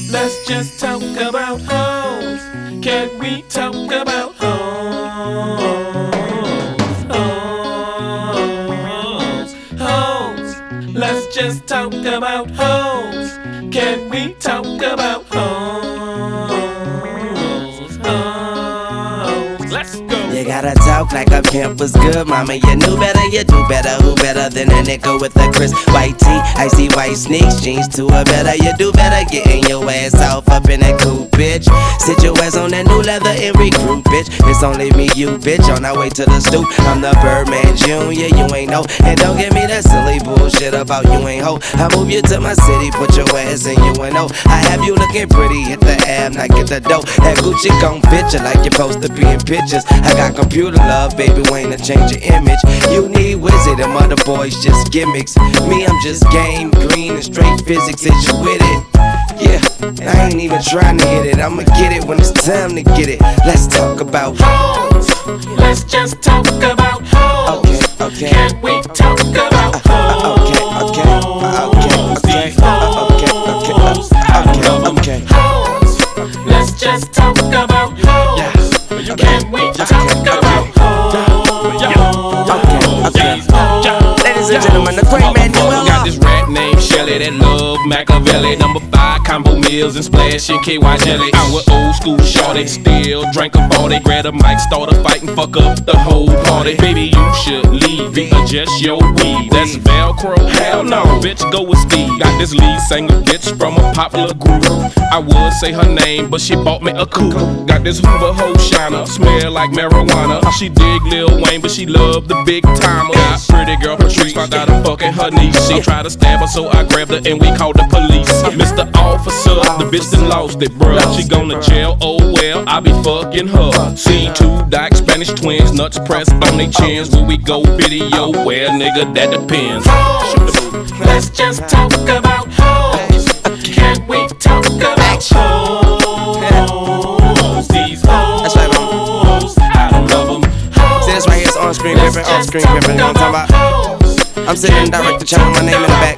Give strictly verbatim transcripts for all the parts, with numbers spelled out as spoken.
Let's just talk about hoes. Can we talk about hoes? Hoes, hoes. Let's just talk about hoes. Can we talk about hoes? Hoes. Let's go. You gotta talk like a pimp was good, mama. You knew better, you do better. Who better than a nigga with a crisp white tee, icy white sneaks, jeans to a better. You do better getting your ass off up in that coupe, bitch. Sit your ass on that new leather and recruit, bitch. It's only me, you, bitch, on our way to the stoop. I'm the Birdman Junior, you ain't know. And don't give me that silly bullshit about you ain't hoe. I move you to my city, put your ass in U N O. I have you looking pretty, hit the ab, not get the dough. That Gucci gon' picture like you're supposed to be in pictures. I got computer love, baby, Wayne to change your image. You need wizard, them other boys just gimmicks. Me, I'm just game, green and straight physics. Is you with it? Yeah, I ain't even trying to hit it. I'ma get it when it's time to get it. Let's talk about hoes. Let's just talk about hoes. Okay, okay. Can we talk about hoes? Uh, okay, okay, uh, okay, okay, uh, okay, okay, uh, okay, okay. Hoes. Let's just talk about hoes. Can we talk about hoes? Okay, okay. Ladies and gentlemen, the great man Newell. Got this rat named Shelly that love Machiavelli. Number five, combo meals and splashing K Y jelly. I was old school shorty, still drink a forty. Grab a mic, start a fight and fuck up the whole party. Baby, you should leave, adjust your weave. That's Velcro, hell no, bitch, go with Steve. Got this lead singer bitch from a popular group. I would say her name, but she bought me a coupe. Got this Hoover hoe shiner, smell like marijuana. She dig Lil Wayne, but she love the big timer. Got pretty girl Patrice, found out I'm fucking her niece. She tried to stab her, so I grabbed her and we called the police. Mister Officer, the bitch done lost it, bruh. She gone to jail, oh well, I be fucking her. Seen two dyke Spanish twins, nuts pressed on their chins. Will we go video? Well, nigga, that depends. Hoes. Let's just talk about hoes. Can we talk about hoes? These hoes, I don't love them. See this right here is on screen pimpin', off screen pimpin', you know what I'm talking about? I'm sitting in direct the channel, my name in the back.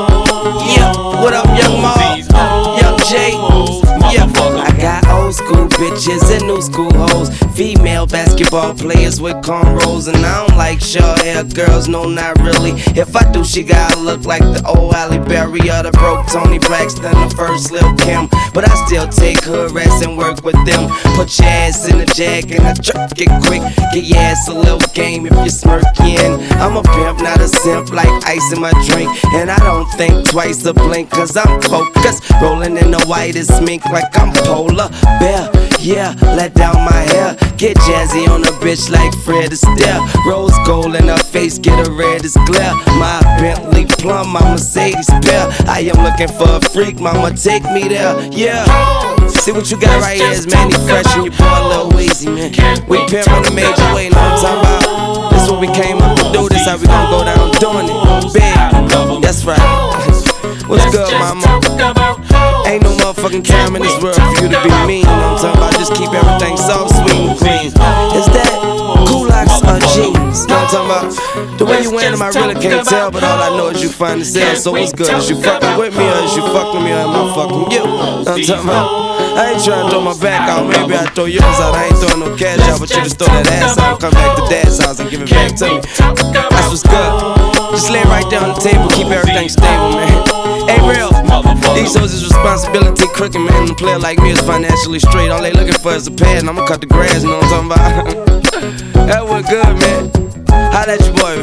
Yeah, what up, Young Mo? Young Jay. Yeah, I got old school bitches and new school hoes. Female basketball players with cornrows. And I don't like short hair girls, no, not really. If I do, she gotta look like the old Halle Berry or the broke Tony Braxton, the first Lil' Kim. But I still take her ass and work with them. Put your ass in the jag and I jerk it quick. Get your ass a little game if you smirking. I'm a pimp, not a simp, like ice in my drink. And I don't think twice a blink, cause I'm focused. Rolling in the whitest mink like I'm polar bear. Yeah, let down my hair. Get jazzy on a bitch like Fred Astaire. Rose gold in her face, get her red as glare. My Bentley plum, my Mercedes pair. I am looking for a freak, mama, take me there. Yeah. See what you got right here is Manny Fresh and your boy Lil Weezy, man. We pimpin' the major way, know what I'm talking about? This what we came up to do, this how we gon' go down doing it. Big, that's right. What's good, mama? Ain't no motherfucking time in this world for you to be mean, you know what I'm talking about? Just keep everything soft, sweet, and clean. Is that Kulaks or jeans? You know what I'm talking about? The way you wearing them, I really can't tell, but all I know is you find the sale. So what's good? Is you fucking with me or is you fucking me or am I fucking you? You know what I'm talking about? I ain't trying to throw my back out, maybe I throw yours out. I ain't throwing no cash out, but you just throw that ass out and come back to dad's house and give it back to me. That's what's good. Just lay right there on the table, keep everything stable, man. Hey, real, these hoes is responsibility crooked, man. A player like me is financially straight. All they looking for is a pad, and I'ma cut the grass, you know what I'm talking about? That was good, man. Holla at your boy,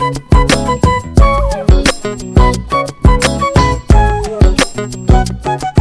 baby. Wayne.